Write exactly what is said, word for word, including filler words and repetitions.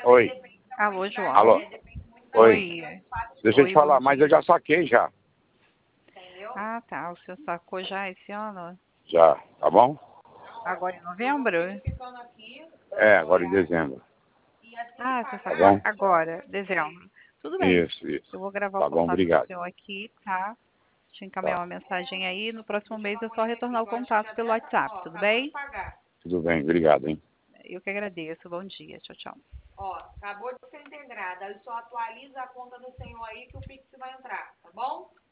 Oi. Alô, João. Alô. Oi. Oi. Deixa eu Oi, te falar, bom mas eu dia. já saquei já. Ah, tá. O senhor sacou já esse ano? Já, tá bom? Agora em novembro? É, agora em dezembro. Ah, você Tá sacou bom? agora, dezembro. Tudo bem. Isso, isso. Eu vou gravar o Tá bom, contato do obrigado. senhor aqui, tá? Te encaminhar Tá. uma mensagem aí. No próximo mês é só retornar o contato pelo WhatsApp, tudo bem? Tudo bem, obrigado, hein? Eu que agradeço. Bom dia. Tchau, tchau. Ó, acabou de ser integrada. Aí só atualiza a conta do senhor aí que o Pix vai entrar, tá bom?